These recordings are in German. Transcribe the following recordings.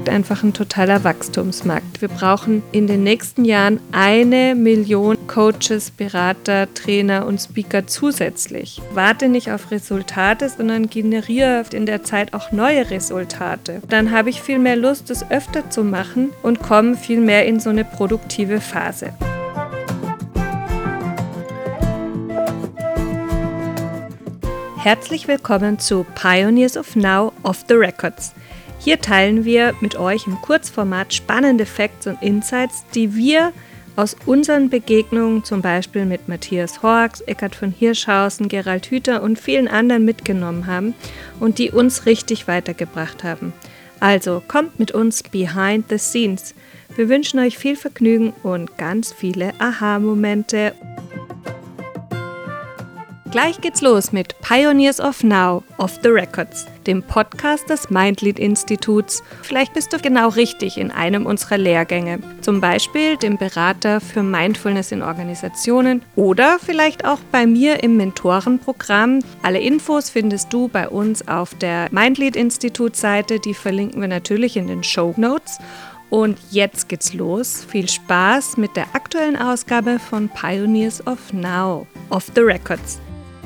Markt einfach ein totaler Wachstumsmarkt. Wir brauchen in den nächsten Jahren 1 Million Coaches, Berater, Trainer und Speaker zusätzlich. Warte nicht auf Resultate, sondern generiere in der Zeit auch neue Resultate. Dann habe ich viel mehr Lust, es öfter zu machen und komme viel mehr in so eine produktive Phase. Herzlich willkommen zu Pioneers of Now Off the Records. Hier teilen wir mit euch im Kurzformat spannende Facts und Insights, die wir aus unseren Begegnungen zum Beispiel mit Matthias Horks, Eckhard von Hirschhausen, Gerald Hüther und vielen anderen mitgenommen haben und die uns richtig weitergebracht haben. Also kommt mit uns behind the scenes. Wir wünschen euch viel Vergnügen und ganz viele Aha-Momente. Gleich geht's los mit Pioneers of Now, Off the Records, dem Podcast des Mindlead-Instituts. Vielleicht bist du genau richtig in einem unserer Lehrgänge, zum Beispiel dem Berater für Mindfulness in Organisationen oder vielleicht auch bei mir im Mentorenprogramm. Alle Infos findest du bei uns auf der Mindlead-Institut-Seite, die verlinken wir natürlich in den Shownotes. Und jetzt geht's los. Viel Spaß mit der aktuellen Ausgabe von Pioneers of Now, Off the Records.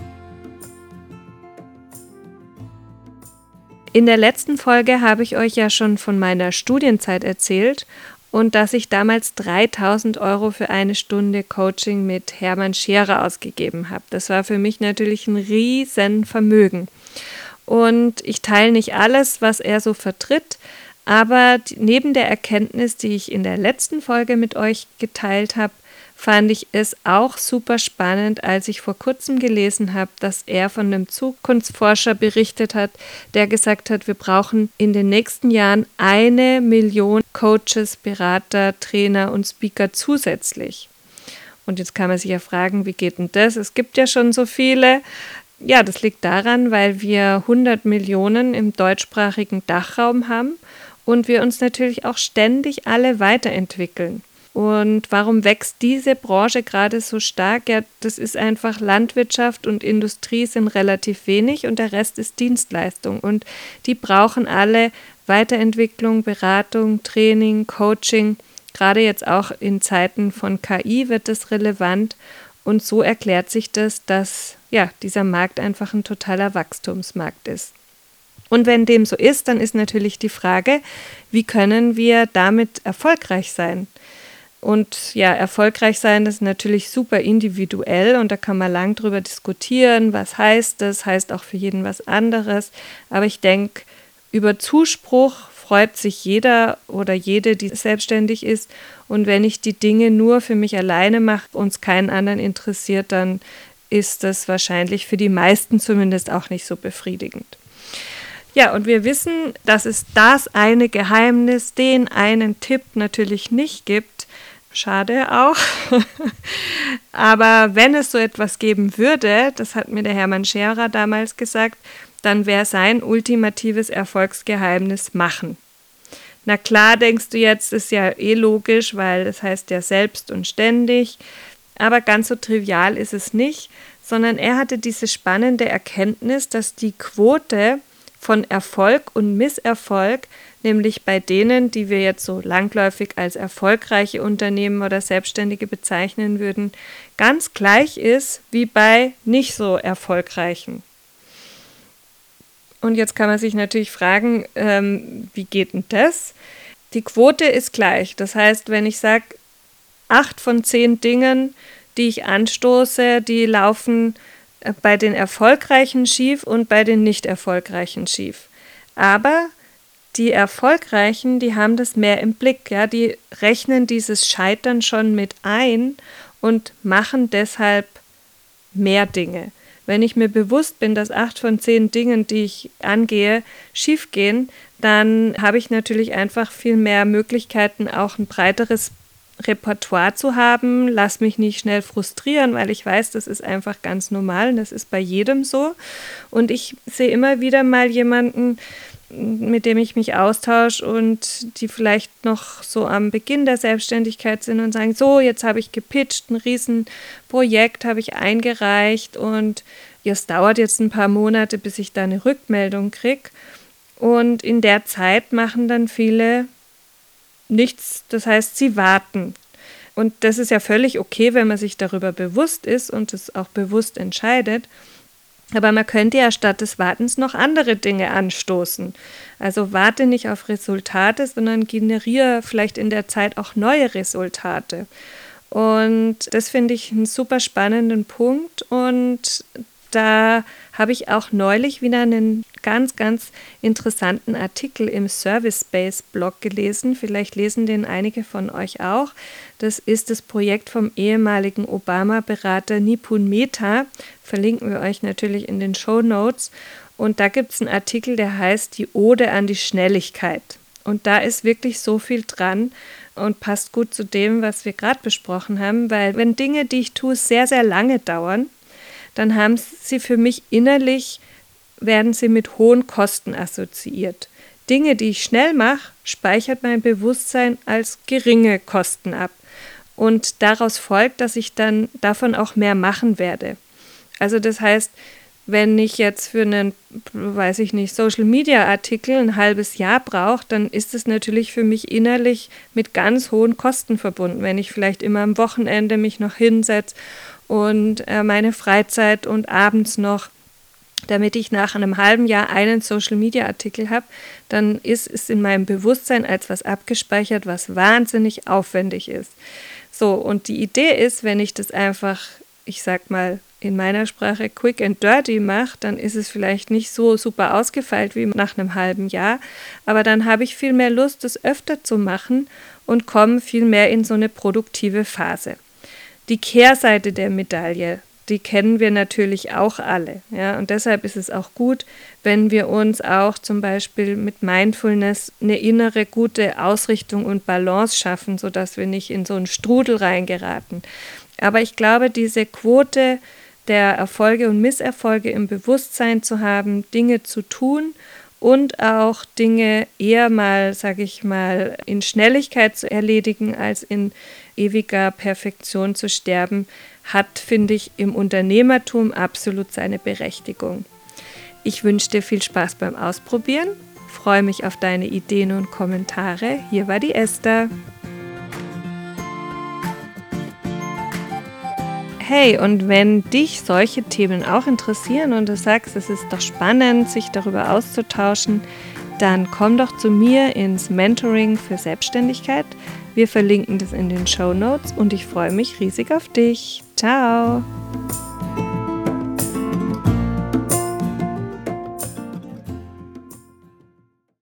In der letzten Folge habe ich euch ja schon von meiner Studienzeit erzählt und dass ich damals 3.000 € für eine Stunde Coaching mit Hermann Scherer ausgegeben habe. Das war für mich natürlich ein riesen Vermögen. Und ich teile nicht alles, was er so vertritt, aber neben der Erkenntnis, die ich in der letzten Folge mit euch geteilt habe, fand ich es auch super spannend, als ich vor kurzem gelesen habe, dass er von einem Zukunftsforscher berichtet hat, der gesagt hat, wir brauchen in den nächsten Jahren 1 Million Coaches, Berater, Trainer und Speaker zusätzlich. Und jetzt kann man sich ja fragen, wie geht denn das? Es gibt ja schon so viele. Ja, das liegt daran, weil wir 100 Millionen im deutschsprachigen Dachraum haben und wir uns natürlich auch ständig alle weiterentwickeln. Und warum wächst diese Branche gerade so stark? Ja, das ist einfach Landwirtschaft und Industrie sind relativ wenig und der Rest ist Dienstleistung. Und die brauchen alle Weiterentwicklung, Beratung, Training, Coaching. Gerade jetzt auch in Zeiten von KI wird das relevant. Und so erklärt sich das, dass ja, dieser Markt einfach ein totaler Wachstumsmarkt ist. Und wenn dem so ist, dann ist natürlich die Frage, wie können wir damit erfolgreich sein? Und ja, erfolgreich sein ist natürlich super individuell und da kann man lang drüber diskutieren, was heißt das, heißt auch für jeden was anderes. Aber ich denke, über Zuspruch freut sich jeder oder jede, die selbstständig ist. Und wenn ich die Dinge nur für mich alleine mache und es keinen anderen interessiert, dann ist das wahrscheinlich für die meisten zumindest auch nicht so befriedigend. Ja, und wir wissen, dass es das eine Geheimnis, den einen Tipp natürlich nicht gibt. Schade auch. Aber wenn es so etwas geben würde, das hat mir der Hermann Scherer damals gesagt, dann wäre sein ultimatives Erfolgsgeheimnis machen. Na klar, denkst du jetzt, ist ja logisch, weil das heißt ja selbst und ständig. Aber ganz so trivial ist es nicht, sondern er hatte diese spannende Erkenntnis, dass die Quote von Erfolg und Misserfolg, nämlich bei denen, die wir jetzt so langläufig als erfolgreiche Unternehmen oder Selbstständige bezeichnen würden, ganz gleich ist wie bei nicht so erfolgreichen. Und jetzt kann man sich natürlich fragen, wie geht denn das? Die Quote ist gleich. Das heißt, wenn ich sage, 8 von 10 Dingen, die ich anstoße, die laufen bei den Erfolgreichen schief und bei den nicht Erfolgreichen schief. Aber die Erfolgreichen, die haben das mehr im Blick, ja, die rechnen dieses Scheitern schon mit ein und machen deshalb mehr Dinge. Wenn ich mir bewusst bin, dass 8 von 10 Dingen, die ich angehe, schief gehen, dann habe ich natürlich einfach viel mehr Möglichkeiten, auch ein breiteres Repertoire zu haben, lass mich nicht schnell frustrieren, weil ich weiß, das ist einfach ganz normal und das ist bei jedem so. Und ich sehe immer wieder mal jemanden, mit dem ich mich austausche und die vielleicht noch so am Beginn der Selbstständigkeit sind und sagen, so, jetzt habe ich gepitcht, ein Riesenprojekt habe ich eingereicht und es dauert jetzt ein paar Monate, bis ich da eine Rückmeldung kriege. Und in der Zeit machen dann viele nichts, das heißt, sie warten. Und das ist ja völlig okay, wenn man sich darüber bewusst ist und es auch bewusst entscheidet. Aber man könnte ja statt des Wartens noch andere Dinge anstoßen. Also warte nicht auf Resultate, sondern generiere vielleicht in der Zeit auch neue Resultate. Und das finde ich einen super spannenden Punkt. Und da habe ich auch neulich wieder einen ganz, ganz interessanten Artikel im Service Space Blog gelesen. Vielleicht lesen den einige von euch auch. Das ist das Projekt vom ehemaligen Obama-Berater Nipun Mehta. Verlinken wir euch natürlich in den Shownotes. Und da gibt es einen Artikel, der heißt Die Ode an die Schnelligkeit. Und da ist wirklich so viel dran und passt gut zu dem, was wir gerade besprochen haben, weil wenn Dinge, die ich tue, sehr, sehr lange dauern, dann haben sie für mich innerlich, werden sie mit hohen Kosten assoziiert. Dinge, die ich schnell mache, speichert mein Bewusstsein als geringe Kosten ab. Und daraus folgt, dass ich dann davon auch mehr machen werde. Also das heißt, wenn ich jetzt für einen, weiß ich nicht, Social-Media-Artikel ein halbes Jahr brauche, dann ist es natürlich für mich innerlich mit ganz hohen Kosten verbunden. Wenn ich vielleicht immer am Wochenende mich noch hinsetze und meine Freizeit und abends noch, damit ich nach einem halben Jahr einen Social-Media-Artikel habe, dann ist es in meinem Bewusstsein als was abgespeichert, was wahnsinnig aufwendig ist. So, und die Idee ist, wenn ich das einfach, ich sag mal, in meiner Sprache quick and dirty mache, dann ist es vielleicht nicht so super ausgefeilt wie nach einem halben Jahr, aber dann habe ich viel mehr Lust, das öfter zu machen und komme viel mehr in so eine produktive Phase. Die Kehrseite der Medaille, die kennen wir natürlich auch alle. Ja? Und deshalb ist es auch gut, wenn wir uns auch zum Beispiel mit Mindfulness eine innere gute Ausrichtung und Balance schaffen, sodass wir nicht in so einen Strudel reingeraten. Aber ich glaube, diese Quote der Erfolge und Misserfolge im Bewusstsein zu haben, Dinge zu tun und auch Dinge eher mal, sage ich mal, in Schnelligkeit zu erledigen, als in ewiger Perfektion zu sterben, hat, finde ich, im Unternehmertum absolut seine Berechtigung. Ich wünsche dir viel Spaß beim Ausprobieren, freue mich auf deine Ideen und Kommentare. Hier war die Esther. Hey, und wenn dich solche Themen auch interessieren und du sagst, es ist doch spannend, sich darüber auszutauschen, dann komm doch zu mir ins Mentoring für Selbstständigkeit. Wir verlinken das in den Shownotes und ich freue mich riesig auf dich. Ciao!